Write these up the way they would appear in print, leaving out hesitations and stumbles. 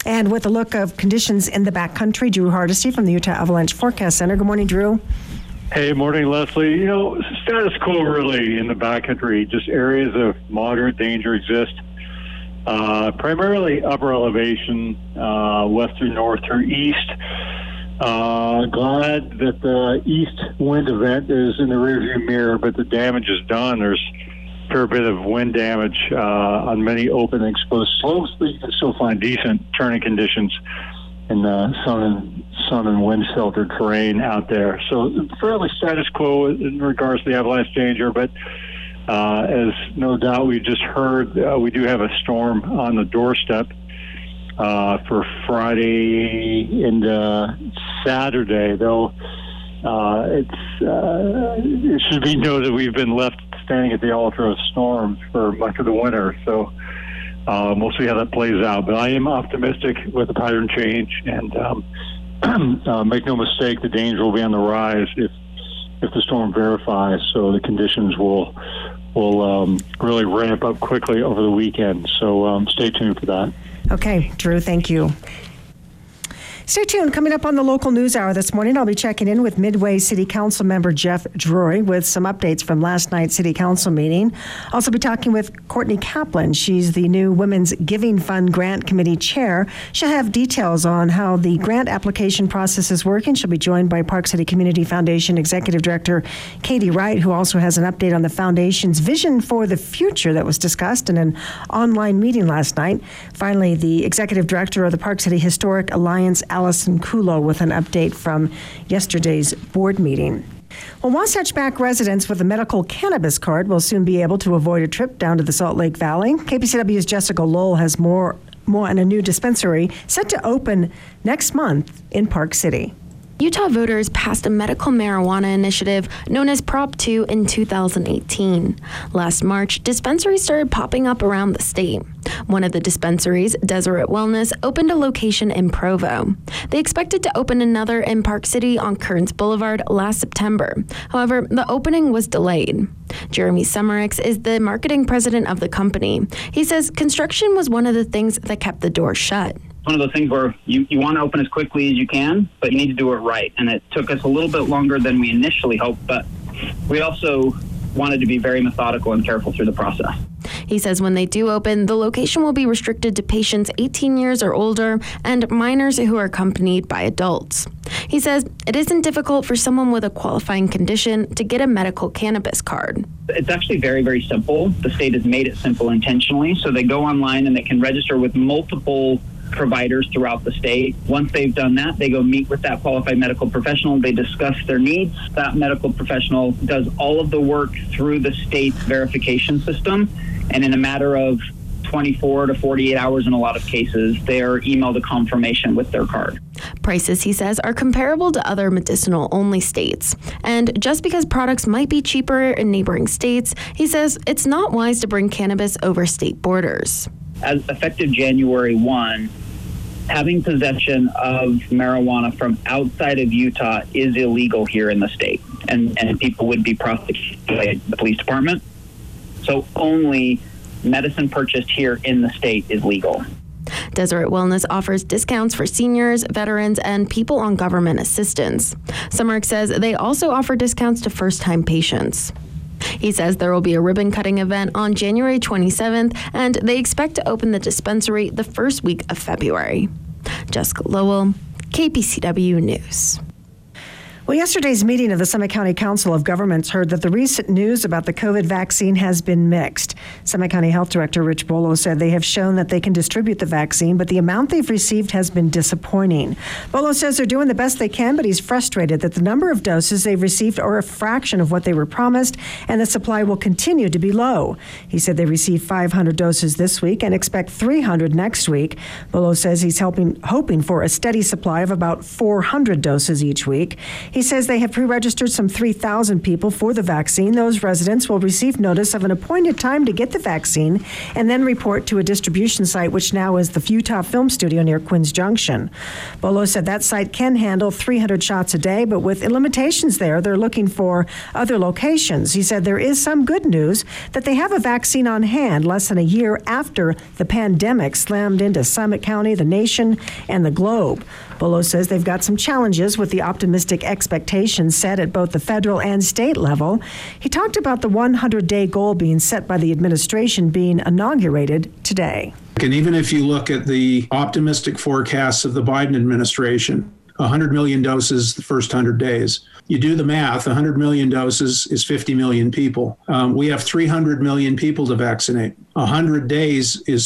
And with a look of conditions in the backcountry, Drew Hardesty from the Utah Avalanche Forecast Center. Good morning, Drew. Hey, morning, Leslie. Status quo really in the backcountry. Just areas of moderate danger exist. Primarily upper elevation, west through north through east. Glad that the east wind event is in the rearview mirror, but the damage is done. There's a fair bit of wind damage on many open and exposed slopes, but you can still find decent turning conditions in the sun and wind sheltered terrain out there. So fairly status quo in regards to the avalanche danger, but as no doubt we just heard, we do have a storm on the doorstep for Friday and Saturday, though it should be noted we've been left standing at the altar of storms for much of the winter. So we'll see how that plays out. But I am optimistic with the pattern change, and make no mistake, the danger will be on the rise if the storm verifies. So the conditions will really ramp up quickly over the weekend. So stay tuned for that. Okay, Drew, thank you. Stay tuned. Coming up on the local news hour this morning, I'll be checking in with Midway City Council member Jeff Drury with some updates from last night's City Council meeting. Also be talking with Courtney Kaplan. She's the new Women's Giving Fund Grant Committee Chair. She'll have details on how the grant application process is working. She'll be joined by Park City Community Foundation Executive Director Katie Wright, who also has an update on the foundation's vision for the future that was discussed in an online meeting last night. Finally, the Executive Director of the Park City Historic Alliance, Allison Kulo, with an update from yesterday's board meeting. Well, Wasatch Back residents with a medical cannabis card will soon be able to avoid a trip down to the Salt Lake Valley. KPCW's Jessica Lowell has more on a new dispensary set to open next month in Park City. Utah voters passed a medical marijuana initiative known as Prop 2 in 2018. Last March, dispensaries started popping up around the state. One of the dispensaries, Deseret Wellness, opened a location in Provo. They expected to open another in Park City on Kearns Boulevard last September. However, the opening was delayed. Jeremy Summerix is the marketing president of the company. He says construction was one of the things that kept the door shut. One of those things where you want to open as quickly as you can, but you need to do it right. And it took us a little bit longer than we initially hoped, but we also wanted to be very methodical and careful through the process. He says when they do open, the location will be restricted to patients 18 years or older and minors who are accompanied by adults. He says it isn't difficult for someone with a qualifying condition to get a medical cannabis card. It's actually very, very simple. The state has made it simple intentionally, so they go online and they can register with multiple providers throughout the state. Once they've done that, they go meet with that qualified medical professional. They discuss their needs. That medical professional does all of the work through the state's verification system. And in a matter of 24 to 48 hours in a lot of cases, they are emailed a confirmation with their card. Prices, he says, are comparable to other medicinal-only states. And just because products might be cheaper in neighboring states, he says it's not wise to bring cannabis over state borders. As effective January 1, having possession of marijuana from outside of Utah is illegal here in the state, and people would be prosecuted by the police department. So only medicine purchased here in the state is legal. Deseret Wellness offers discounts for seniors, veterans, and people on government assistance. Summerk says they also offer discounts to first-time patients. He says there will be a ribbon-cutting event on January 27th, and they expect to open the dispensary the first week of February. Jessica Lowell, KPCW News. Well, yesterday's meeting of the Summit County Council of Governments heard that the recent news about the COVID vaccine has been mixed. Summit County Health Director Rich Bolo said they have shown that they can distribute the vaccine, but the amount they've received has been disappointing. Bolo says they're doing the best they can, but he's frustrated that the number of doses they've received are a fraction of what they were promised, and the supply will continue to be low. He said they received 500 doses this week and expect 300 next week. Bolo says he's hoping for a steady supply of about 400 doses each week. He He says they have pre-registered some 3,000 people for the vaccine. Those residents will receive notice of an appointed time to get the vaccine and then report to a distribution site, which now is the Utah Film Studio near Quinns Junction. Bolo said that site can handle 300 shots a day, but with limitations there, they're looking for other locations. He said there is some good news that they have a vaccine on hand less than a year after the pandemic slammed into Summit County, the nation, and the globe. Bolo says they've got some challenges with the optimistic expectations set at both the federal and state level. He talked about the 100-day goal being set by the administration being inaugurated today. And even if you look at the optimistic forecasts of the Biden administration, 100 million doses the first 100 days. You do the math, 100 million doses is 50 million people. We have 300 million people to vaccinate. 100 days is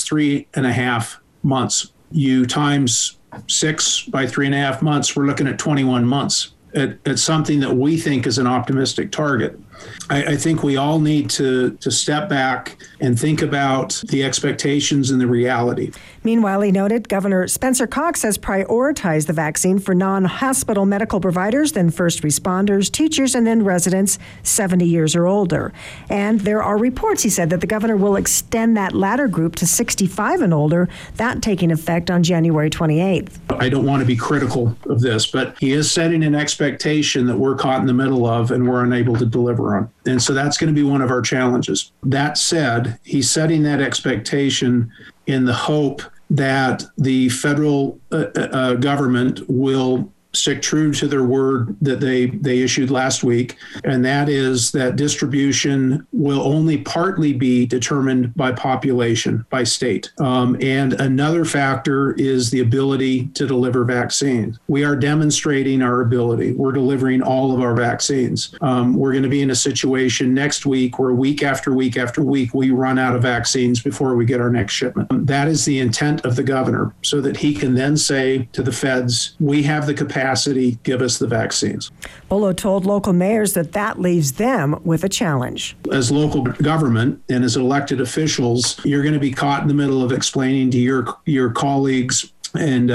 3.5 months. You times 6 by 3.5 months, we're looking at 21 months at something that we think is an optimistic target. I think we all need to step back and think about the expectations and the reality. Meanwhile, he noted Governor Spencer Cox has prioritized the vaccine for non-hospital medical providers, then first responders, teachers, and then residents 70 years or older. And there are reports, he said, that the governor will extend that latter group to 65 and older, that taking effect on January 28th. I don't want to be critical of this, but he is setting an expectation that we're caught in the middle of and we're unable to deliver on. And so that's going to be one of our challenges. That said, he's setting that expectation in the hope that the federal government will stick true to their word that they issued last week, and that is that distribution will only partly be determined by population, by state. And another factor is the ability to deliver vaccines. We are demonstrating our ability. We're delivering all of our vaccines. We're going to be in a situation next week where week after week after week, we run out of vaccines before we get our next shipment. That is the intent of the governor, so that he can then say to the feds, we have the capacity, give us the vaccines. Bolo told local mayors that leaves them with a challenge. As local government and as elected officials, you're going to be caught in the middle of explaining to your colleagues and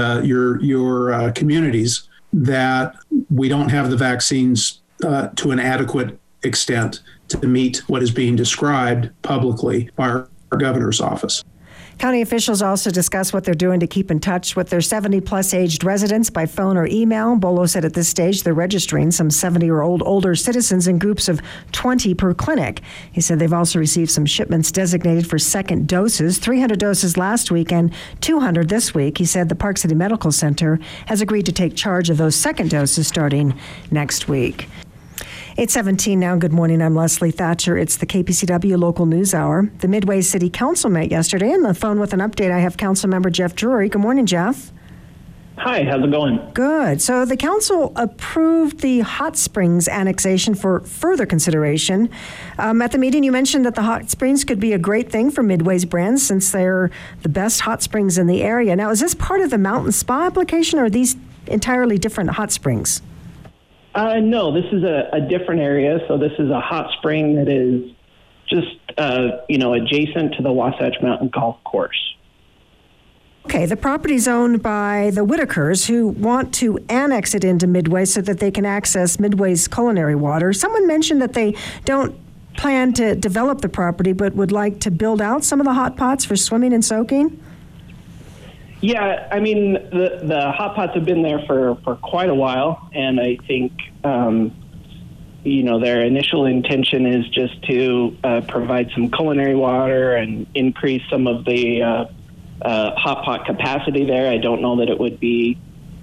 your communities that we don't have the vaccines to an adequate extent to meet what is being described publicly by our governor's office. County officials also discuss what they're doing to keep in touch with their 70-plus aged residents by phone or email. Bolo said at this stage they're registering some 70-year-old older citizens in groups of 20 per clinic. He said they've also received some shipments designated for second doses, 300 doses last week and 200 this week. He said the Park City Medical Center has agreed to take charge of those second doses starting next week. 8:17 now. Good morning. I'm Leslie Thatcher. It's the KPCW Local News Hour. The Midway City Council met yesterday. On the phone with an update, I have Councilmember Jeff Drury. Good morning, Jeff. Hi, how's it going? Good. So the council approved the Hot Springs annexation for further consideration. At the meeting, you mentioned that the Hot Springs could be a great thing for Midway's brand since they're the best hot springs in the area. Now, is this part of the Mountain Spa application, or are these entirely different hot springs? No, this is a different area. So this is a hot spring that is just, adjacent to the Wasatch Mountain Golf Course. Okay, the property's owned by the Whitakers, who want to annex it into Midway so that they can access Midway's culinary water. Someone mentioned that they don't plan to develop the property, but would like to build out some of the hot pots for swimming and soaking. Yeah, I mean, the hot pots have been there for quite a while, and I think, their initial intention is just to provide some culinary water and increase some of the hot pot capacity there. I don't know that it would be,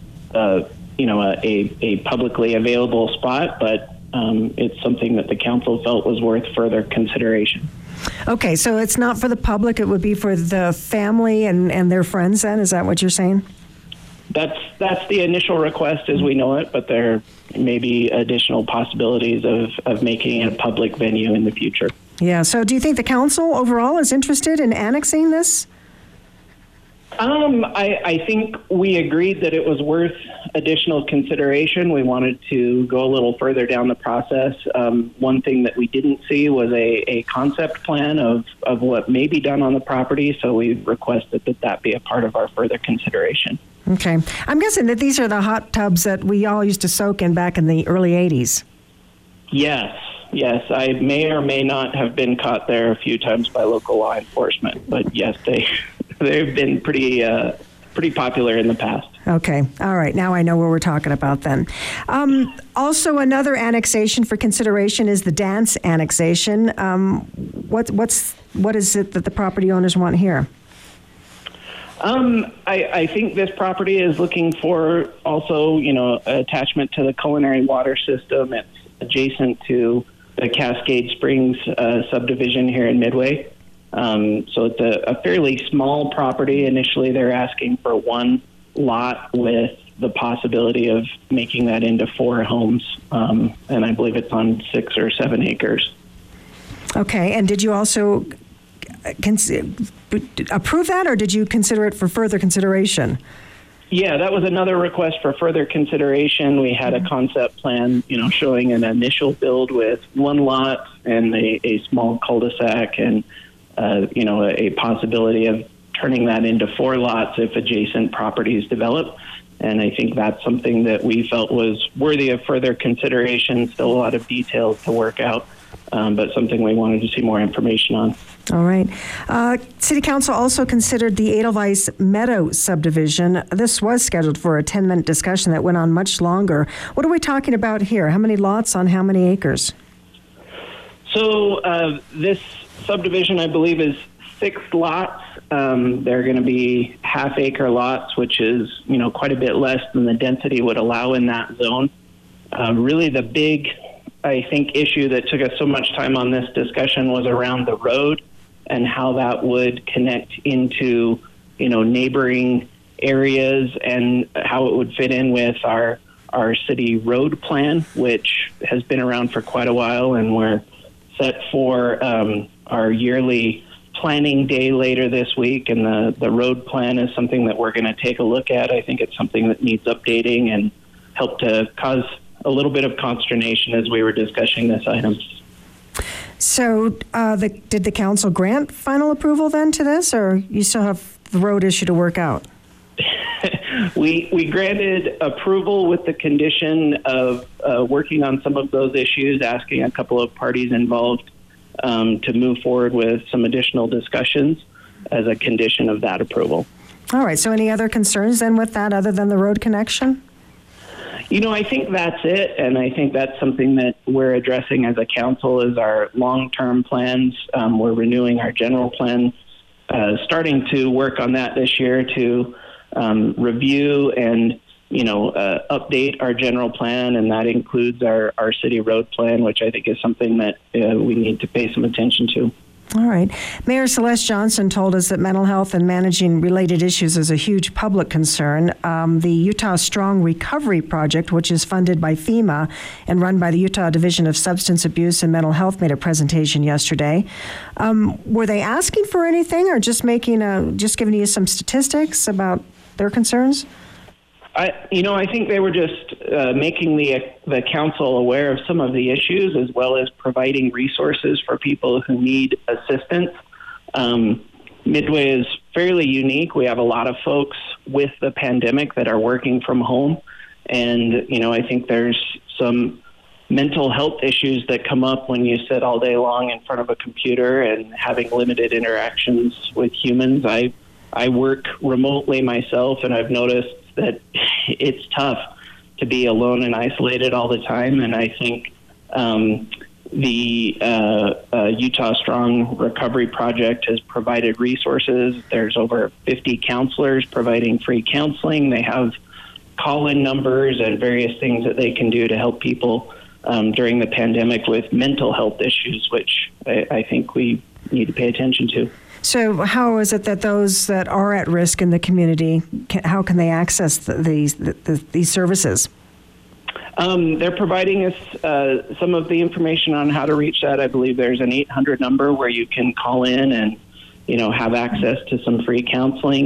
a publicly available spot, but it's something that the council felt was worth further consideration. Okay, so it's not for the public, it would be for the family and their friends then? Is that what you're saying? That's the initial request as we know it, but there may be additional possibilities of making it a public venue in the future. Yeah, so do you think the council overall is interested in annexing this? I think we agreed that it was worth additional consideration. We wanted to go a little further down the process. One thing that we didn't see was a concept plan of what may be done on the property, so we requested that be a part of our further consideration. Okay. I'm guessing that these are the hot tubs that we all used to soak in back in the early 80s. Yes. I may or may not have been caught there a few times by local law enforcement, but yes, they've been pretty popular in the past. Okay. All right. Now I know what we're talking about then. Also, another annexation for consideration is the dance annexation. What is it that the property owners want here? I think this property is looking for also, attachment to the culinary water system. It's adjacent to the Cascade Springs subdivision here in Midway. So it's a fairly small property. Initially, they're asking for one lot with the possibility of making that into 4 homes. And I believe it's on 6 or 7 acres. Okay. And did you also approve that, or did you consider it for further consideration? Yeah, that was another request for further consideration. We had a concept plan, showing an initial build with 1 lot and a small cul-de-sac and, a possibility of turning that into 4 lots if adjacent properties develop. And I think that's something that we felt was worthy of further consideration. Still a lot of details to work out, but something we wanted to see more information on. All right. City Council also considered the Edelweiss Meadow subdivision. This was scheduled for a 10-minute discussion that went on much longer. What are we talking about here? How many lots on how many acres? So this subdivision, I believe, is 6 lots. They're going to be half-acre lots, which is, quite a bit less than the density would allow in that zone. Really the big, I think, issue that took us so much time on this discussion was around the road and how that would connect into, neighboring areas and how it would fit in with our city road plan, which has been around for quite a while, and we're set for our yearly planning day later this week, and the road plan is something that we're going to take a look at. I think it's something that needs updating and help to cause a little bit of consternation as we were discussing this item. So did the council grant final approval then to this, or you still have the road issue to work out? We granted approval with the condition of working on some of those issues, asking a couple of parties involved to move forward with some additional discussions as a condition of that approval. All right. So any other concerns then with that other than the road connection? I think that's it, and I think that's something that we're addressing as a council is our long-term plans. We're renewing our general plan, starting to work on that this year to review and, update our general plan, and that includes our city road plan, which I think is something that we need to pay some attention to. All right. Mayor Celeste Johnson told us that mental health and managing related issues is a huge public concern. The Utah Strong Recovery Project, which is funded by FEMA and run by the Utah Division of Substance Abuse and Mental Health, made a presentation yesterday. Were they asking for anything, or just giving you some statistics about their concerns? I think they were just making the council aware of some of the issues, as well as providing resources for people who need assistance. Midway is fairly unique. We have a lot of folks with the pandemic that are working from home. And, I think there's some mental health issues that come up when you sit all day long in front of a computer and having limited interactions with humans. I work remotely myself, and I've noticed that it's tough to be alone and isolated all the time. And I think the Utah Strong Recovery Project has provided resources. There's over 50 counselors providing free counseling. They have call-in numbers and various things that they can do to help people during the pandemic with mental health issues, which I think we need to pay attention to. So how is it that those that are at risk in the community, how can they access these services? They're providing us some of the information on how to reach that. I believe there's an 800 number where you can call in and, have access to some free counseling.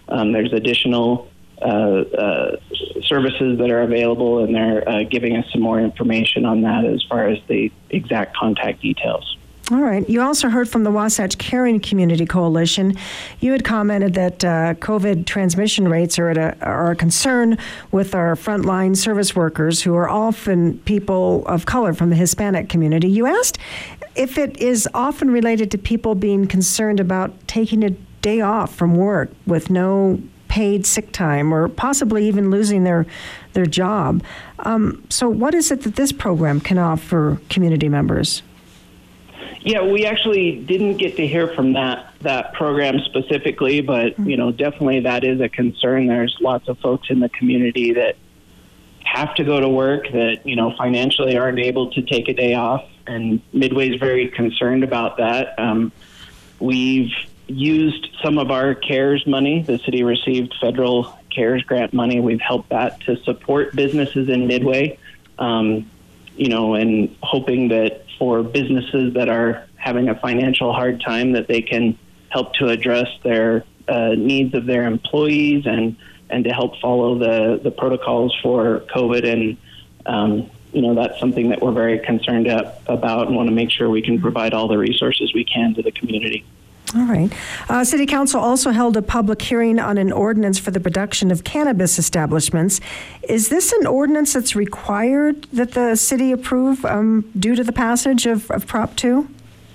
There's additional services that are available, and they're giving us some more information on that as far as the exact contact details. All right. You also heard from the Wasatch Caring Community Coalition. You had commented that COVID transmission rates are a concern with our frontline service workers, who are often people of color from the Hispanic community. You asked if it is often related to people being concerned about taking a day off from work with no paid sick time, or possibly even losing their job. So what is it that this program can offer community members? Yeah, we actually didn't get to hear from that program specifically, but definitely that is a concern. There's lots of folks in the community that have to go to work that financially aren't able to take a day off, and Midway is very concerned about that. We've used some of our CARES money. The city received federal CARES grant money. We've helped that to support businesses in Midway, and hoping that for businesses that are having a financial hard time, that they can help to address their needs of their employees and to help follow the protocols for COVID. And, that's something that we're very concerned about and want to make sure we can provide all the resources we can to the community. All right. City Council also held a public hearing on an ordinance for the production of cannabis establishments. Is this an ordinance that's required that the city approve due to the passage of Prop 2?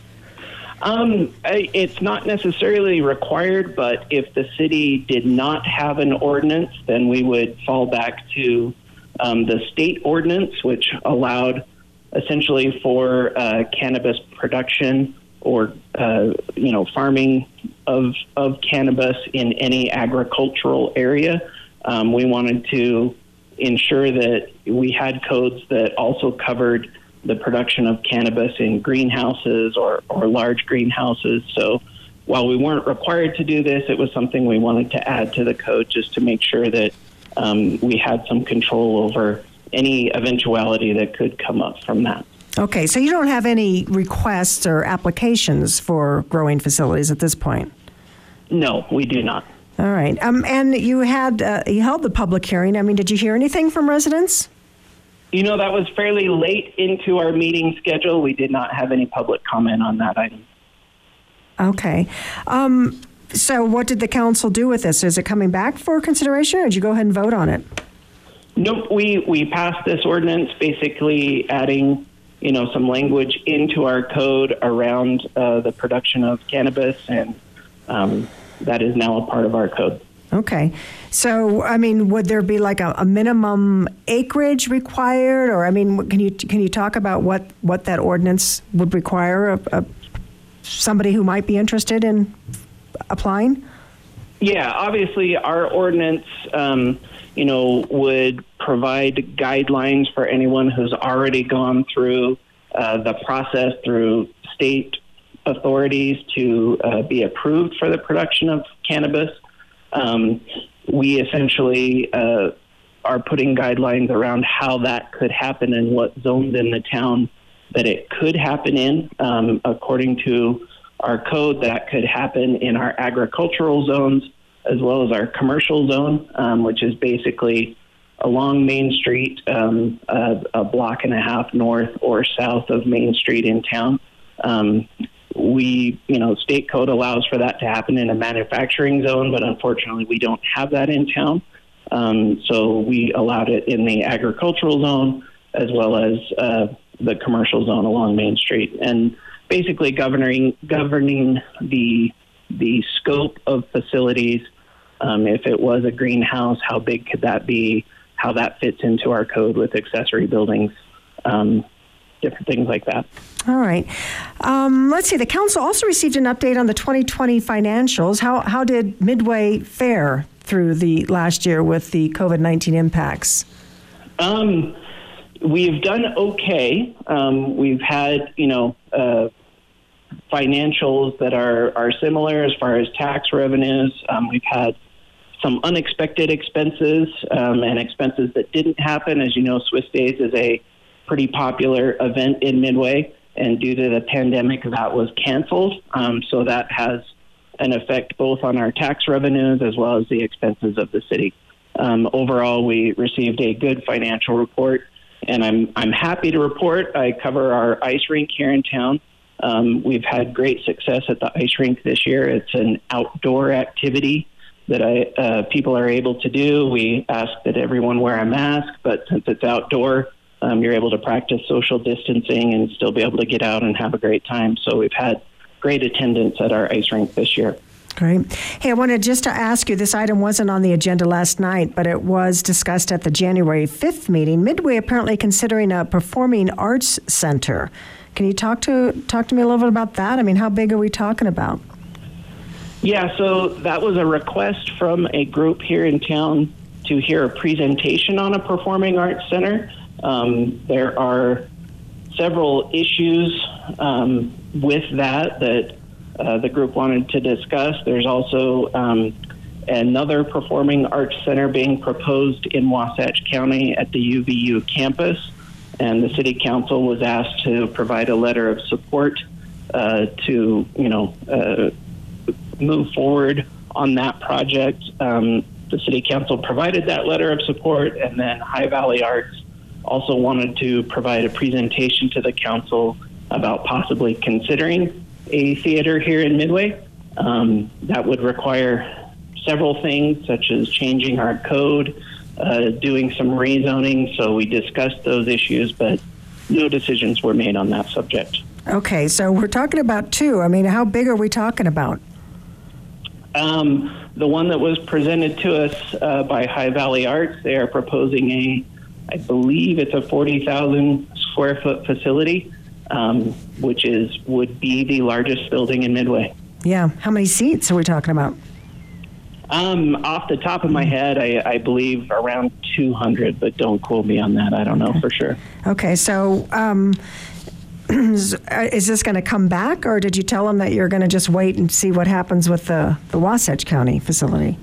It's not necessarily required, but if the city did not have an ordinance, then we would fall back to the state ordinance, which allowed essentially for cannabis production or farming of cannabis in any agricultural area. We wanted to ensure that we had codes that also covered the production of cannabis in greenhouses or large greenhouses. So while we weren't required to do this, it was something we wanted to add to the code just to make sure that we had some control over any eventuality that could come up from that. Okay, so you don't have any requests or applications for growing facilities at this point? No, we do not. All right. And you held the public hearing. I mean, did you hear anything from residents? That was fairly late into our meeting schedule. We did not have any public comment on that item. Okay. So what did the council do with this? Is it coming back for consideration, or did you go ahead and vote on it? Nope. We passed this ordinance basically adding some language into our code around the production of cannabis, and that is now a part of our code. Okay. So, I mean, would there be like a minimum acreage required? Or, I mean, can you talk about what that ordinance would require of somebody who might be interested in applying? Yeah, obviously our ordinance, would provide guidelines for anyone who's already gone through the process through state authorities to be approved for the production of cannabis. We essentially are putting guidelines around how that could happen and what zones in the town that it could happen in. According to our code, that could happen in our agricultural zones as well as our commercial zone, which is basically along Main Street, a block and a half north or south of Main Street in town. State code allows for that to happen in a manufacturing zone, but unfortunately we don't have that in town. So we allowed it in the agricultural zone as well as the commercial zone along Main Street, and basically governing the scope of facilities. If it was a greenhouse, how big could that be? How that fits into our code with accessory buildings, different things like that. All right. Let's see. The council also received an update on the 2020 financials. How did Midway fare through the last year with the COVID-19 impacts? We've done okay. We've had, financials that are similar as far as tax revenues. We've had some unexpected expenses and expenses that didn't happen. As you know, Swiss Days is a pretty popular event in Midway, and due to the pandemic, that was canceled. So that has an effect both on our tax revenues as well as the expenses of the city. Overall, we received a good financial report, and I'm happy to report I cover our ice rink here in town. We've had great success at the ice rink this year. It's an outdoor activity that people are able to do. We ask that everyone wear a mask, but since it's outdoor, you're able to practice social distancing and still be able to get out and have a great time. So we've had great attendance at our ice rink this year. Great. Hey, I wanted just to ask you, this item wasn't on the agenda last night, but it was discussed at the January 5th meeting. Midway apparently considering a performing arts center. Can you talk to me a little bit about that? I mean, how big are we talking about? Yeah, so that was a request from a group here in town to hear a presentation on a performing arts center. There are several issues with that the group wanted to discuss. There's also another performing arts center being proposed in Wasatch County at the UVU campus, and the city council was asked to provide a letter of support to move forward on that project. The city council provided that letter of support, and then High Valley Arts also wanted to provide a presentation to the council about possibly considering a theater here in Midway. That would require several things, such as changing our code, doing some rezoning. So we discussed those issues, but no decisions were made on that subject. Okay, so we're talking about two. I mean, how big are we talking about? The one that was presented to us by High Valley Arts, they are proposing I believe it's a 40,000 square foot facility, which would be the largest building in Midway. Yeah. How many seats are we talking about? Off the top of my head, I believe around 200, but don't quote me on that. I don't know for sure. Okay. So is this going to come back, or did you tell them that you're going to just wait and see what happens with the Wasatch County facility?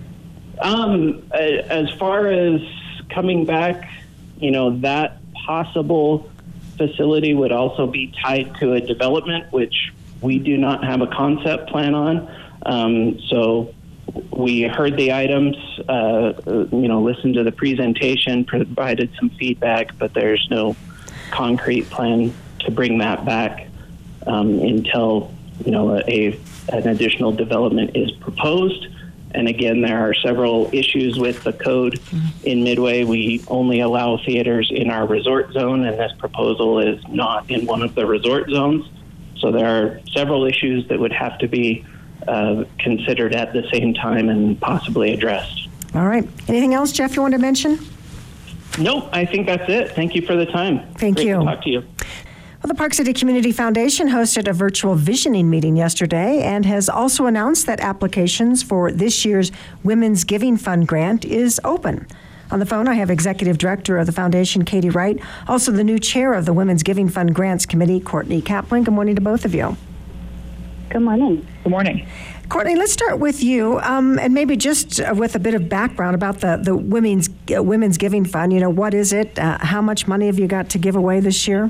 As far as coming back, that possible facility would also be tied to a development, which we do not have a concept plan on. So we heard the items, listened to the presentation, provided some feedback, but there's no concrete plan to bring that back until an additional development is proposed. And again, there are several issues with the code in Midway. We only allow theaters in our resort zone, and this proposal is not in one of the resort zones. So there are several issues that would have to be considered at the same time and possibly addressed. All right. Anything else, Jeff, you want to mention? Nope, I think that's it. Thank you for the time. Thank you. Great to talk to you. Well, the Park City Community Foundation hosted a virtual visioning meeting yesterday and has also announced that applications for this year's Women's Giving Fund grant is open. On the phone, I have Executive Director of the Foundation, Katie Wright, also the new chair of the Women's Giving Fund Grants Committee, Courtney Kaplan. Good morning to both of you. Good morning. Good morning. Courtney, let's start with you, and maybe just with a bit of background about the Women's Giving Fund. What is it? How much money have you got to give away this year?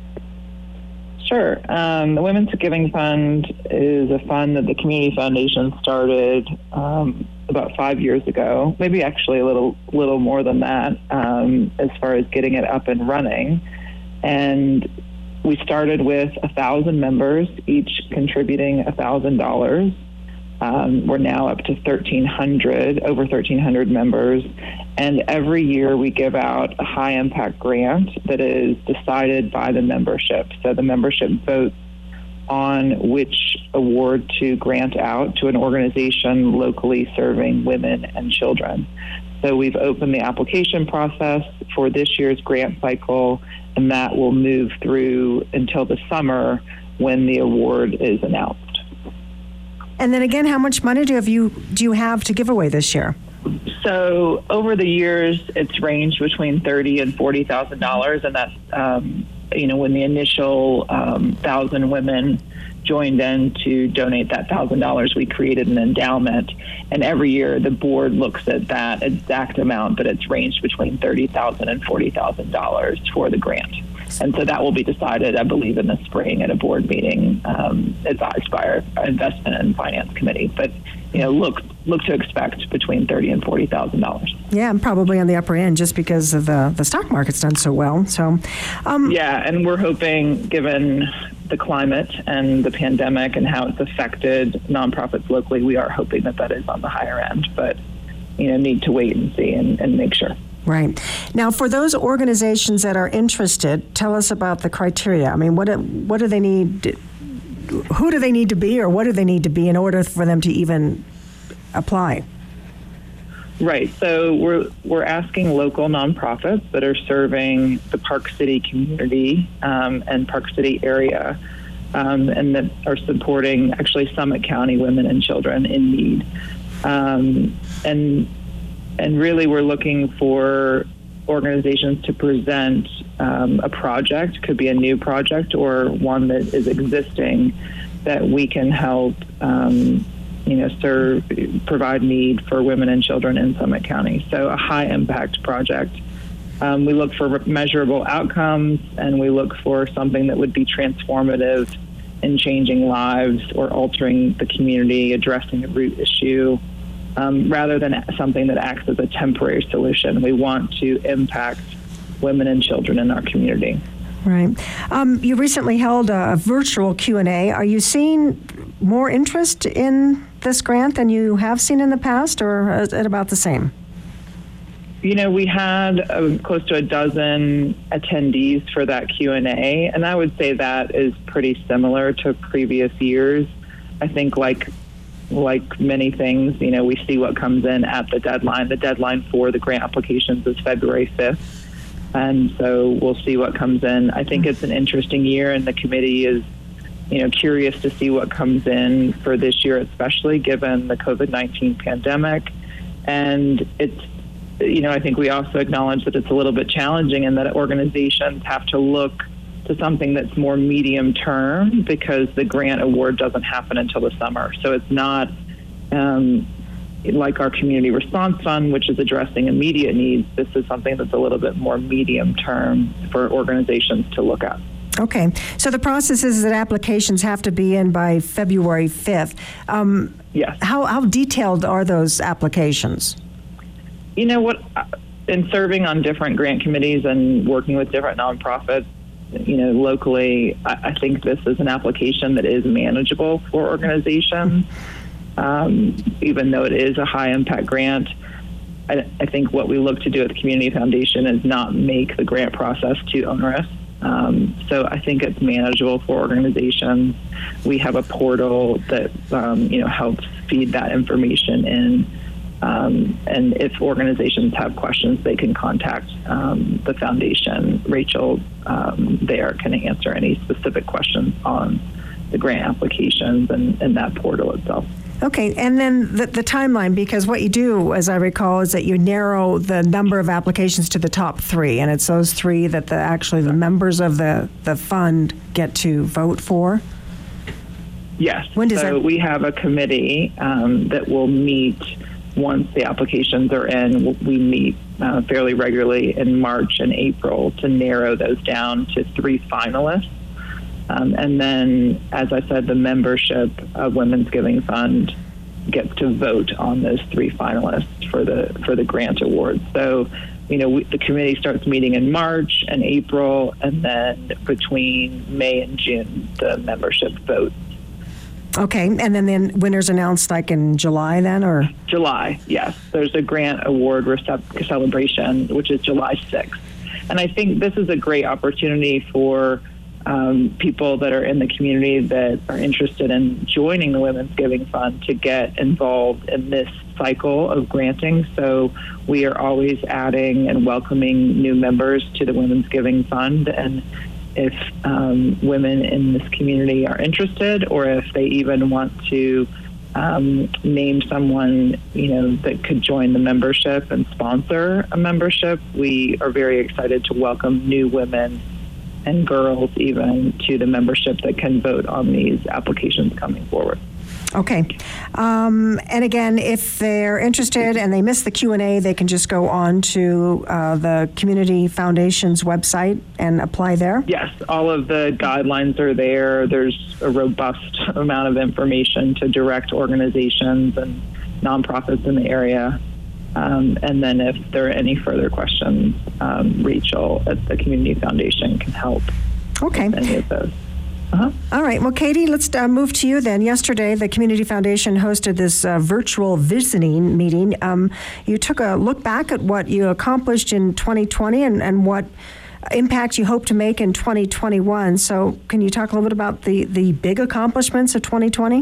Sure. The Women's Giving Fund is a fund that the Community Foundation started about 5 years ago, maybe actually a little more than that, as far as getting it up and running. And we started with 1,000 members, each contributing $1,000. We're now up to over 1,300 members. And every year we give out a high impact grant that is decided by the membership. So the membership votes on which award to grant out to an organization locally serving women and children. So we've opened the application process for this year's grant cycle, and that will move through until the summer when the award is announced. And then again, how much money do you have to give away this year? So over the years, it's ranged between $30,000 and $40,000, and that's when the initial 1,000 women joined in to donate that $1,000, we created an endowment, and every year the board looks at that exact amount, but it's ranged between $30,000 and $40,000 for the grant. And so that will be decided, I believe, in the spring at a board meeting advised by our Investment and Finance Committee. But look to expect between $30,000 and $40,000. Yeah, and probably on the upper end, just because of the stock market's done so well. So, yeah, and we're hoping, given the climate and the pandemic and how it's affected nonprofits locally, we are hoping that is on the higher end. But need to wait and see and make sure. Right. Now, for those organizations that are interested, tell us about the criteria. I mean, what do they need? Who do they need to be, or what do they need to be in order for them to even apply? Right. So we're asking local nonprofits that are serving the Park City community and Park City area, and that are supporting actually Summit County women and children in need. And really, we're looking for organizations to present a project, could be a new project or one that is existing, that we can help, provide need for women and children in Summit County. So a high impact project. We look for measurable outcomes, and we look for something that would be transformative in changing lives or altering the community, addressing a root issue. Rather than something that acts as a temporary solution. We want to impact women and children in our community. Right. You recently held a virtual Q&A. Are you seeing more interest in this grant than you have seen in the past, or is it about the same? We had close to a dozen attendees for that Q&A, and I would say that is pretty similar to previous years. I think like many things, we see what comes in at the deadline. The deadline for the grant applications is February 5th. And so we'll see what comes in. I think it's an interesting year, and the committee is, curious to see what comes in for this year, especially given the COVID-19 pandemic. And it's, I think we also acknowledge that it's a little bit challenging, and that organizations have to look to something that's more medium term, because the grant award doesn't happen until the summer. So it's not like our Community Response Fund, which is addressing immediate needs. This is something that's a little bit more medium term for organizations to look at. Okay. So the process is that applications have to be in by February 5th. Yes. How detailed are those applications? In serving on different grant committees and working with different nonprofits, locally, I think this is an application that is manageable for organizations, even though it is a high impact grant. I think what we look to do at the Community Foundation is not make the grant process too onerous. So I think it's manageable for organizations. We have a portal that, helps feed that information in. And if organizations have questions, they can contact the foundation. Rachel there can answer any specific questions on the grant applications and that portal itself. Okay, and then the timeline, because what you do, as I recall, is that you narrow the number of applications to the top three, and it's those three that the members of the fund get to vote for? Yes. When does we have a committee that will meet once the applications are in. We meet fairly regularly in March and April to narrow those down to 3 finalists. And then, as I said, the membership of Women's Giving Fund gets to vote on those 3 finalists for the grant award. So, the committee starts meeting in March and April, and then between May and June, the membership votes. Okay, and then winners announced like in July then, or? July, yes. There's a grant award celebration, which is July 6th. And I think this is a great opportunity for people that are in the community that are interested in joining the Women's Giving Fund to get involved in this cycle of granting. So we are always adding and welcoming new members to the Women's Giving Fund. And if women in this community are interested, or if they even want to name someone, that could join the membership and sponsor a membership, we are very excited to welcome new women and girls even to the membership that can vote on these applications coming forward. Okay. And again, if they're interested and they miss the Q&A, they can just go on to the Community Foundation's website and apply there? Yes, all of the guidelines are there. There's a robust amount of information to direct organizations and nonprofits in the area. And then if there are any further questions, Rachel at the Community Foundation can help Okay. with any of those. All right. Well, Katie, let's move to you then. Yesterday, the Community Foundation hosted this virtual visiting meeting. You took a look back at what you accomplished in 2020 and what impact you hope to make in 2021. So can you talk a little bit about the big accomplishments of 2020?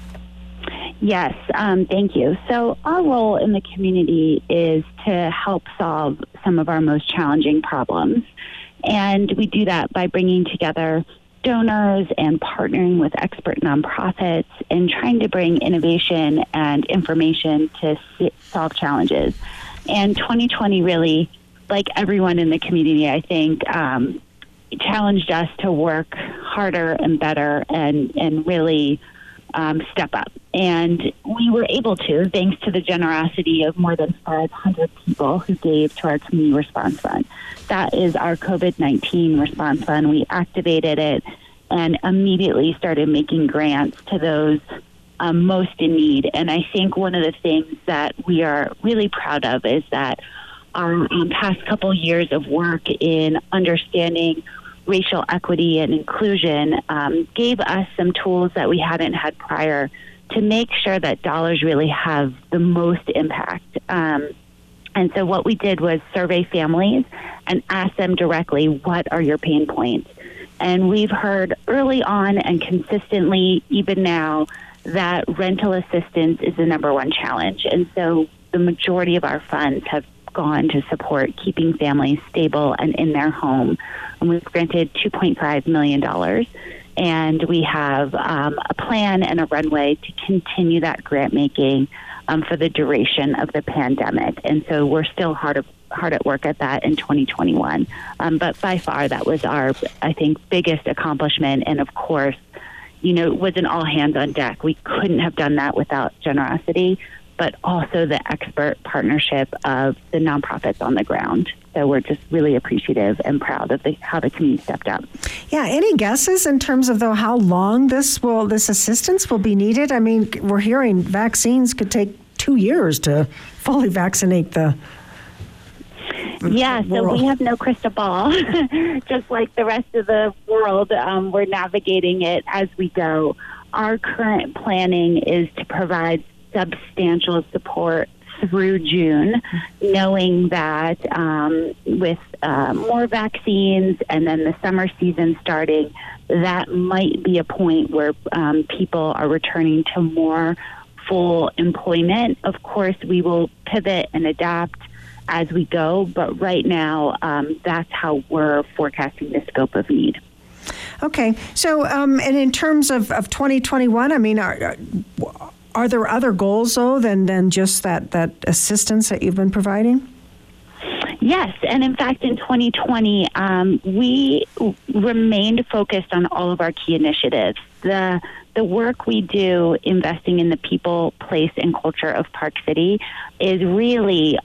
Yes, thank you. So our role in the community is to help solve some of our most challenging problems. And we do that by bringing together donors and partnering with expert nonprofits and trying to bring innovation and information to solve challenges. And 2020 really, like everyone in the community, I think, challenged us to work harder and better and really step up. And we were able to, thanks to the generosity of more than 500 people who gave to our Community Response Fund. That is our COVID-19 Response Fund. We activated it and immediately started making grants to those most in need. And I think one of the things that we are really proud of is that our past couple years of work in understanding racial equity and inclusion gave us some tools that we hadn't had prior to make sure that dollars really have the most impact. And so what we did was survey families and ask them directly, what are your pain points? And we've heard early on and consistently, even now, that rental assistance is the number one challenge. And so the majority of our funds have gone to support keeping families stable and in their home. And we've granted $2.5 million. And we have a plan and a runway to continue that grant making for the duration of the pandemic. And so we're still hard at work at that in 2021. But by far, that was our, I think, biggest accomplishment. And of course, it was an all hands on deck. We couldn't have done that without generosity, but also the expert partnership of the nonprofits on the ground. So we're just really appreciative and proud of how the community stepped up. Yeah, any guesses in terms of, though, how long this assistance will be needed? I mean, we're hearing vaccines could take 2 years to fully vaccinate the Yeah, so we have no crystal ball. Just like the rest of the world, we're navigating it as we go. Our current planning is to provide substantial support through June, knowing that with more vaccines and then the summer season starting, that might be a point where people are returning to more full employment. Of course, we will pivot and adapt as we go, but right now, that's how we're forecasting the scope of need. Okay. So, and in terms of 2021, I mean, are there other goals, though, than just that assistance that you've been providing? Yes, and in fact, in 2020, we remained focused on all of our key initiatives. The work we do investing in the people, place, and culture of Park City is really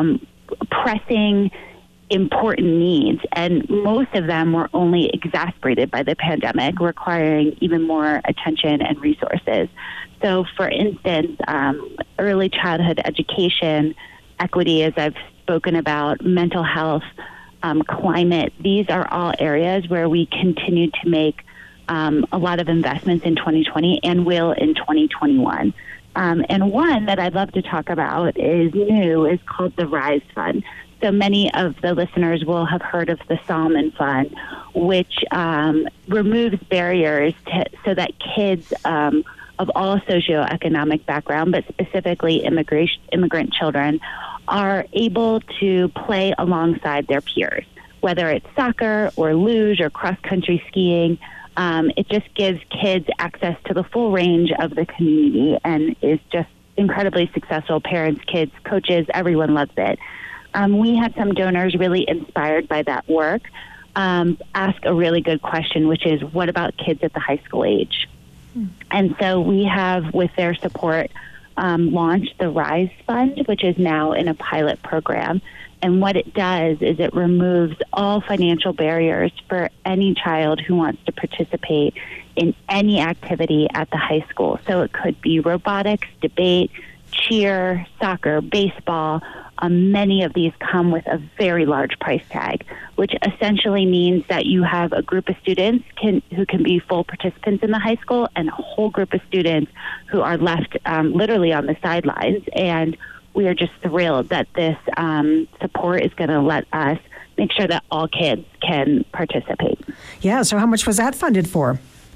pressing important needs, and most of them were only exacerbated by the pandemic, requiring even more attention and resources. So, for instance, early childhood education, equity, as I've spoken about, mental health, climate, these are all areas where we continue to make a lot of investments in 2020 and will in 2021. And one that I'd love to talk about is called the RISE Fund. So many of the listeners will have heard of the Salmon Fund, which removes barriers so that kids of all socioeconomic background, but specifically immigrant children, are able to play alongside their peers, whether it's soccer or luge or cross-country skiing. It just gives kids access to the full range of the community and is just incredibly successful. Parents, kids, coaches, everyone loves it. We had some donors really inspired by that work ask a really good question, which is, what about kids at the high school age? And so we have, with their support, launched the RISE Fund, which is now in a pilot program. And what it does is it removes all financial barriers for any child who wants to participate in any activity at the high school. So it could be robotics, debate, cheer, soccer, baseball. Many of these come with a very large price tag, which essentially means that you have a group of students who can be full participants in the high school and a whole group of students who are left literally on the sidelines. And we are just thrilled that this support is going to let us make sure that all kids can participate. Yeah, so how much was that funded for?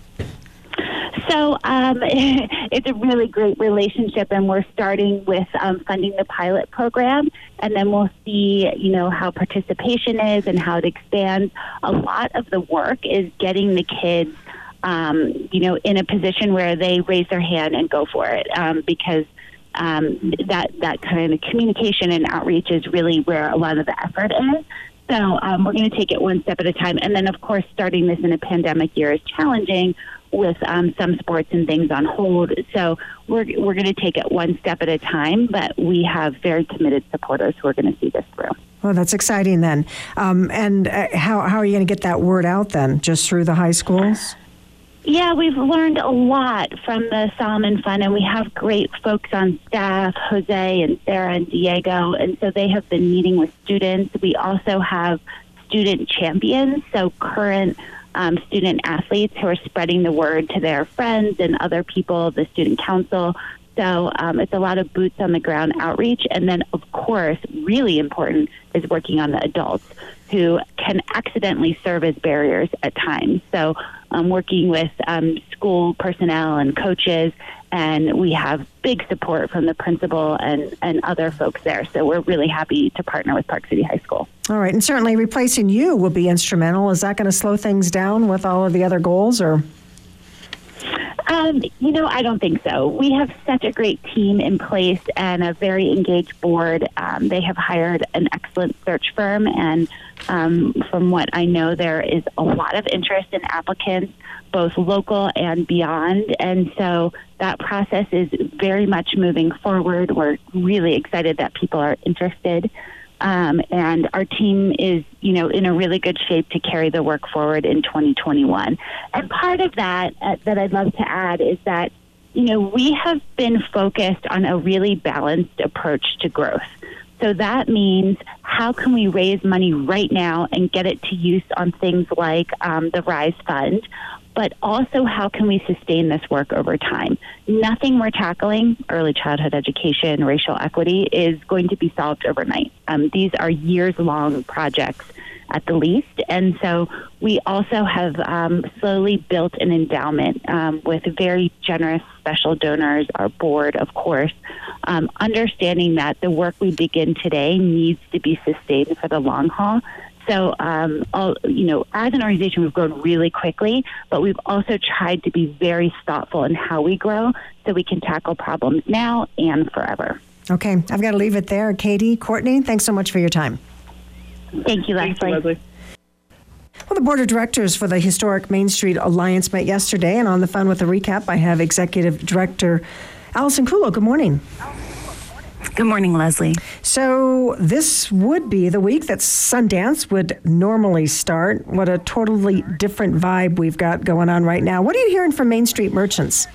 So it's a really great relationship, and we're starting with funding the pilot program, and then we'll see, how participation is and how it expands. A lot of the work is getting the kids, in a position where they raise their hand and go for it, because that kind of communication and outreach is really where a lot of the effort is. So we're going to take it one step at a time. And then, of course, starting this in a pandemic year is challenging with some sports and things on hold. So we're going to take it one step at a time, but we have very committed supporters who are going to see this through. Well, that's exciting then. And how are you going to get that word out then? Just through the high schools? Yeah, we've learned a lot from the Solomon Fund, and we have great folks on staff, Jose and Sarah and Diego, and so they have been meeting with students. We also have student champions, so current student athletes who are spreading the word to their friends and other people, the student council. So it's a lot of boots on the ground outreach. And then, of course, really important is working on the adults who can accidentally serve as barriers at times. So working with school personnel and coaches, and we have big support from the principal and other folks there. So we're really happy to partner with Park City High School. All right. And certainly replacing you will be instrumental. Is that going to slow things down with all of the other goals, or? I don't think so. We have such a great team in place and a very engaged board. They have hired an excellent search firm, and from what I know, there is a lot of interest in applicants, both local and beyond. And so that process is very much moving forward. We're really excited that people are interested. And our team is, in a really good shape to carry the work forward in 2021. And part of that I'd love to add is that, we have been focused on a really balanced approach to growth. So that means how can we raise money right now and get it to use on things like the RISE Fund, but also how can we sustain this work over time? Nothing we're tackling, early childhood education, racial equity, is going to be solved overnight. These are years-long projects at the least. And so we also have slowly built an endowment with very generous special donors, our board, of course, understanding that the work we begin today needs to be sustained for the long haul. So, as an organization, we've grown really quickly, but we've also tried to be very thoughtful in how we grow so we can tackle problems now and forever. Okay, I've got to leave it there. Katie, Courtney, thanks so much for your time. Thank you, Leslie. Well, the board of directors for the Historic Main Street Alliance met yesterday, and on the phone with a recap, I have Executive Director Allison Kulo. Good morning. Good morning, Leslie. So this would be the week that Sundance would normally start. What a totally different vibe we've got going on right now. What are you hearing from Main Street merchants?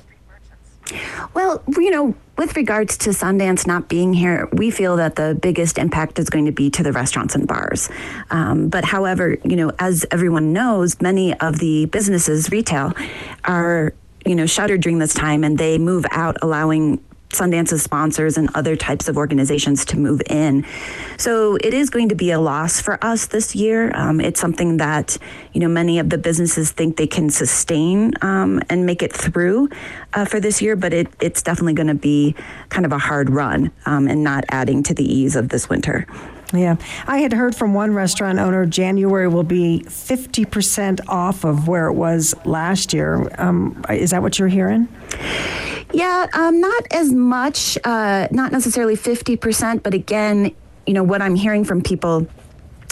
Well, with regards to Sundance not being here, we feel that the biggest impact is going to be to the restaurants and bars. But however, as everyone knows, many of the businesses, retail, are, shuttered during this time, and they move out, allowing Sundance's sponsors and other types of organizations to move in. So it is going to be a loss for us this year. It's something that, many of the businesses think they can sustain and make it through for this year, but it's definitely going to be kind of a hard run and not adding to the ease of this winter. Yeah. I had heard from one restaurant owner, January will be 50% off of where it was last year. Is that what you're hearing? Yeah, not as much, not necessarily 50%, but again, what I'm hearing from people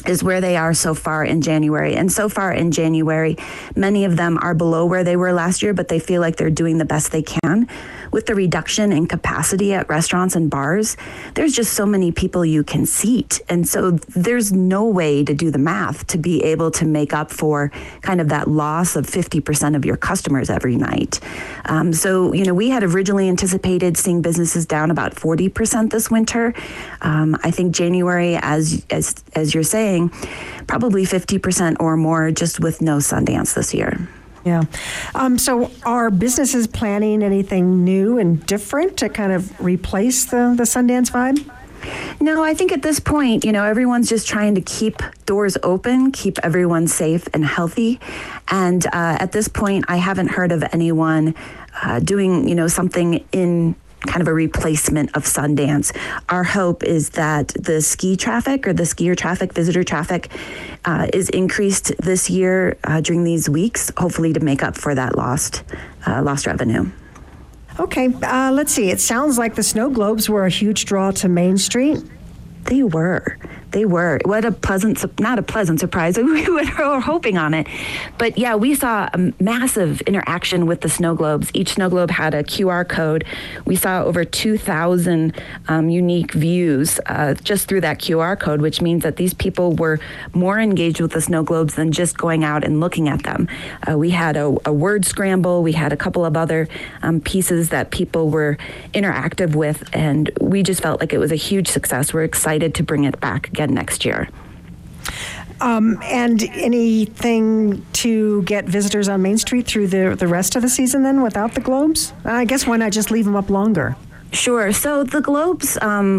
is where they are so far in January. And so far in January, many of them are below where they were last year, but they feel like they're doing the best they can. With the reduction in capacity at restaurants and bars, there's just so many people you can seat. And so there's no way to do the math to be able to make up for kind of that loss of 50% of your customers every night. So, we had originally anticipated seeing businesses down about 40% this winter. I think January, as you're saying, probably 50% or more just with no Sundance this year. Yeah. So are businesses planning anything new and different to kind of replace the Sundance vibe? No, I think at this point, everyone's just trying to keep doors open, keep everyone safe and healthy. And at this point, I haven't heard of anyone doing, something in kind of a replacement of Sundance. Our hope is that the ski traffic or the skier traffic, visitor traffic is increased this year during these weeks, hopefully to make up for that lost revenue. Okay, let's see. It sounds like the snow globes were a huge draw to Main Street. They were. What not a pleasant surprise. We were hoping on it. But yeah, we saw a massive interaction with the snow globes. Each snow globe had a QR code. We saw over 2,000 unique views just through that QR code, which means that these people were more engaged with the snow globes than just going out and looking at them. We had a word scramble. We had a couple of other pieces that people were interactive with, and we just felt like it was a huge success. We're excited to bring it back again next year. And anything to get visitors on Main Street through the rest of the season then without the globes? I guess why not just leave them up longer? Sure. So the globes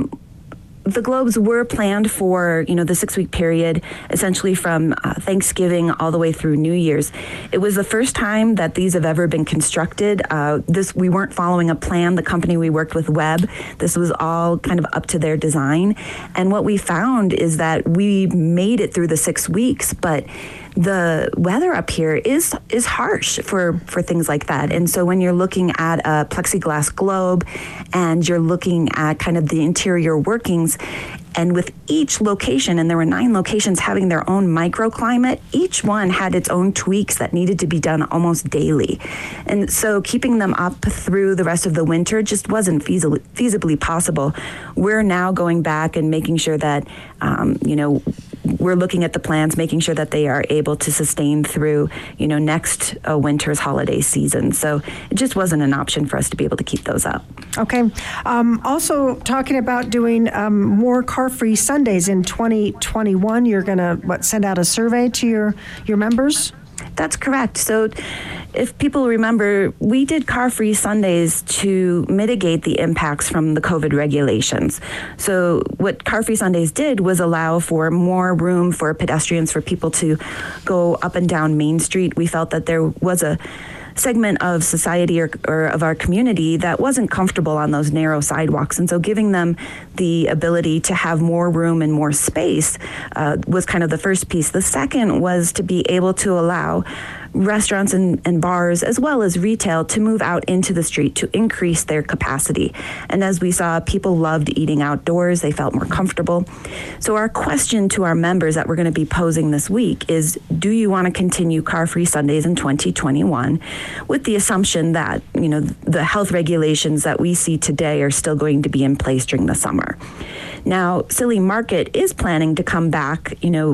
were planned for, the 6-week period, essentially from Thanksgiving all the way through New Year's. It was the first time that these have ever been constructed. We weren't following a plan. The company we worked with, Webb, this was all kind of up to their design. And what we found is that we made it through the 6 weeks, but the weather up here is harsh for things like that. And so when you're looking at a plexiglass globe and you're looking at kind of the interior workings, and with each location, and there were 9 locations having their own microclimate, each one had its own tweaks that needed to be done almost daily. And so keeping them up through the rest of the winter just wasn't feasibly possible. We're now going back and making sure that, we're looking at the plans, making sure that they are able to sustain through, next winter's holiday season. So it just wasn't an option for us to be able to keep those up. Okay. Also talking about doing more car-free Sundays in 2021. You're going to, send out a survey to your members? That's correct. So if people remember, we did car-free Sundays to mitigate the impacts from the COVID regulations. So what car-free Sundays did was allow for more room for pedestrians, for people to go up and down Main Street. We felt that there was a segment of society or of our community that wasn't comfortable on those narrow sidewalks. And so giving them the ability to have more room and more space was kind of the first piece. The second was to be able to allow restaurants and bars, as well as retail, to move out into the street to increase their capacity. And as we saw, people loved eating outdoors. They felt more comfortable. So our question to our members that we're going to be posing this week is, do you want to continue car-free Sundays in 2021 with the assumption that, the health regulations that we see today are still going to be in place during the summer? Now, Silly Market is planning to come back,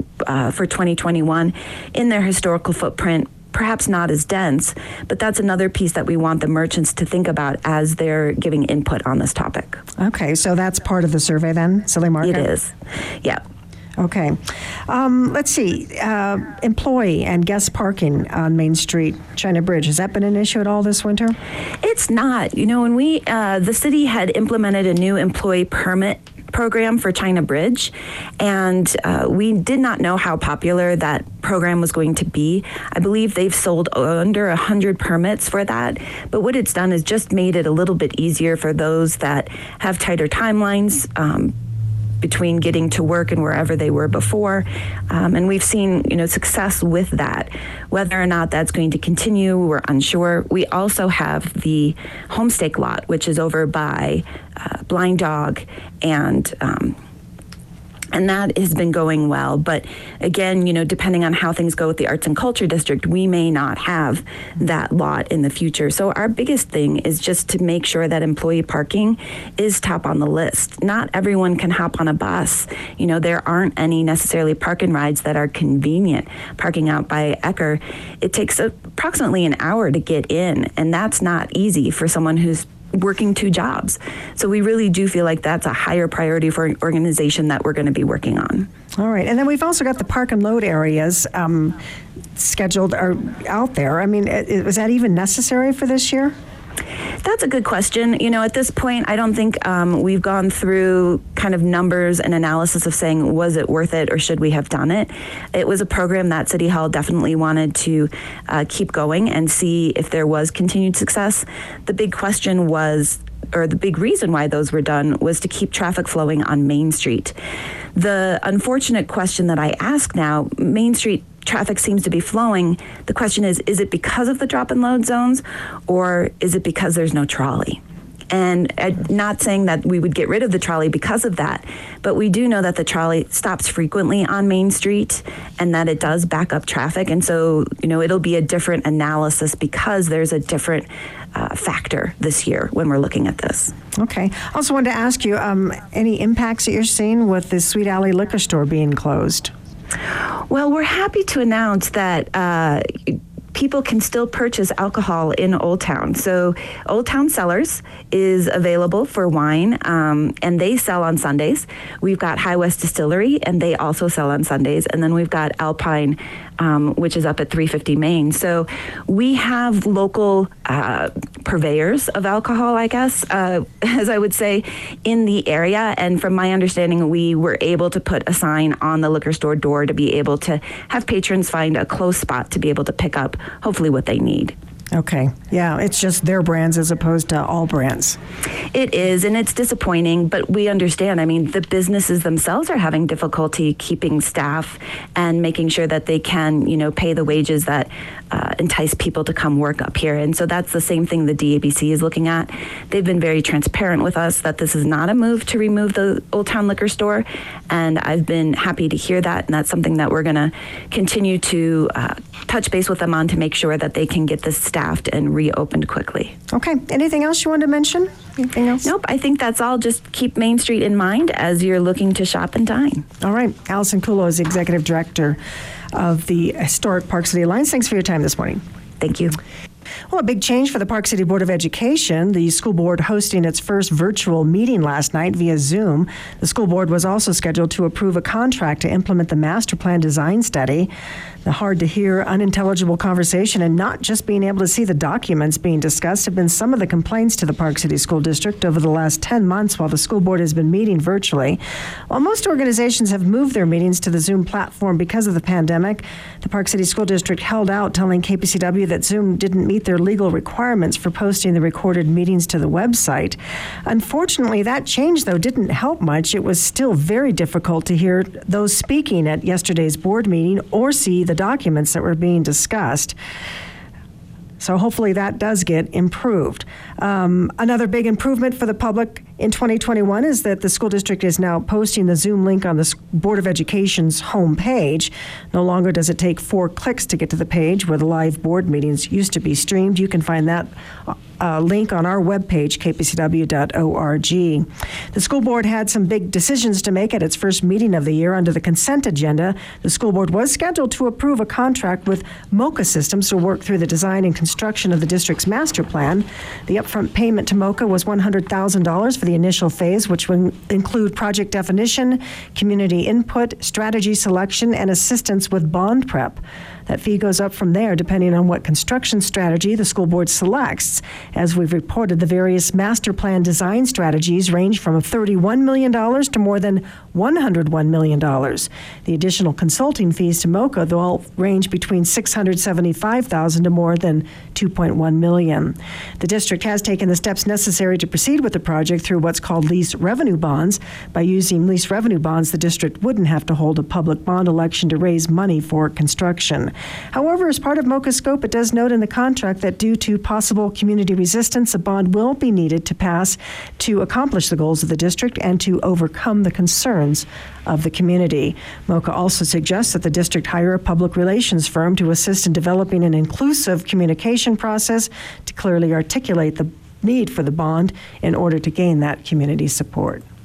for 2021 in their historical footprint, perhaps not as dense, but that's another piece that we want the merchants to think about as they're giving input on this topic. Okay, so that's part of the survey then, Silly Market? It is, yeah. Okay. Let's see. Employee and guest parking on Main Street, China Bridge. Has that been an issue at all this winter? It's not. When the city had implemented a new employee permit program for China Bridge, and we did not know how popular that program was going to be. I believe they've sold under 100 permits for that, but what it's done is just made it a little bit easier for those that have tighter timelines between getting to work and wherever they were before. And we've seen, success with that. Whether or not that's going to continue, we're unsure. We also have the Homestake lot, which is over by Blind Dog and And that has been going well. But again, depending on how things go with the Arts and Culture District, we may not have that lot in the future. So our biggest thing is just to make sure that employee parking is top on the list. Not everyone can hop on a bus. There aren't any necessarily park and rides that are convenient. Parking out by Ecker, it takes approximately an hour to get in, and that's not easy for someone who's working 2 jobs. So we really do feel like that's a higher priority for an organization that we're going to be working on. All right. And then we've also got the park and load areas scheduled or out there. I mean, was that even necessary for this year? That's a good question. At this point, I don't think we've gone through kind of numbers and analysis of saying, was it worth it or should we have done it? It was a program that City Hall definitely wanted to keep going and see if there was continued success. The big question was, or the big reason why those were done, was to keep traffic flowing on Main Street. The unfortunate question that I ask now, Main Street traffic seems to be flowing. The question is it because of the drop and load zones, or is it because there's no trolley? And not saying that we would get rid of the trolley because of that, but we do know that the trolley stops frequently on Main Street and that it does back up traffic. And so, it'll be a different analysis because there's a different factor this year when we're looking at this. Okay. Also wanted to ask you, any impacts that you're seeing with the Sweet Alley liquor store being closed? Well, we're happy to announce that people can still purchase alcohol in Old Town. So Old Town Cellars is available for wine, and they sell on Sundays. We've got High West Distillery, and they also sell on Sundays. And then we've got Alpine, which is up at 350 Main. So we have local purveyors of alcohol, I guess, as I would say, in the area. And from my understanding, we were able to put a sign on the liquor store door to be able to have patrons find a close spot to be able to pick up hopefully what they need. Okay. Yeah, it's just their brands as opposed to all brands. It is, and it's disappointing, but we understand. I mean, the businesses themselves are having difficulty keeping staff and making sure that they can, pay the wages that entice people to come work up here. And so that's the same thing the DABC is looking at. They've been very transparent with us that this is not a move to remove the Old Town Liquor Store, and I've been happy to hear that, and that's something that we're going to continue to touch base with them on to make sure that they can get this staffed and reopened quickly. Okay. Anything else you wanted to mention? Anything else? Nope. I think that's all. Just keep Main Street in mind as you're looking to shop and dine. All right. Allison Kulo is the Executive Director of the Historic Park City Alliance. Thanks for your time this morning. Thank you. Well, a big change for the Park City Board of Education. The school board hosting its first virtual meeting last night via Zoom. The school board was also scheduled to approve a contract to implement the master plan design study. The hard-to-hear, unintelligible conversation and not just being able to see the documents being discussed have been some of the complaints to the Park City School District over the last 10 months while the school board has been meeting virtually. While most organizations have moved their meetings to the Zoom platform because of the pandemic, the Park City School District held out, telling KPCW that Zoom didn't meet their legal requirements for posting the recorded meetings to the website. Unfortunately, that change, though, didn't help much. It was still very difficult to hear those speaking at yesterday's board meeting or see the documents that were being discussed. So hopefully that does get improved. Another big improvement for the public in 2021 is that the school district is now posting the Zoom link on the Board of Education's homepage. No longer does it take 4 clicks to get to the page where the live board meetings used to be streamed. You can find that link on our webpage, kpcw.org. The school board had some big decisions to make at its first meeting of the year. Under the consent agenda, the school board was scheduled to approve a contract with Mocha Systems to work through the design and construction of the district's master plan. The upfront payment to Mocha was $100,000 for the initial phase, which would include project definition, community input, strategy selection, and assistance with bond prep. That fee goes up from there depending on what construction strategy the school board selects. As we've reported, the various master plan design strategies range from $31 million to more than $101 million. The additional consulting fees to Mocha, they'll range between $675,000 to more than $2.1 million. The district has taken the steps necessary to proceed with the project through what's called lease revenue bonds. By using lease revenue bonds, the district wouldn't have to hold a public bond election to raise money for construction. However, as part of Mocha's scope, it does note in the contract that due to possible community resistance, a bond will be needed to pass to accomplish the goals of the district and to overcome the concerns concerns of the community. MOCA also suggests that the district hire a public relations firm to assist in developing an inclusive communication process to clearly articulate the need for the bond in order to gain that community support.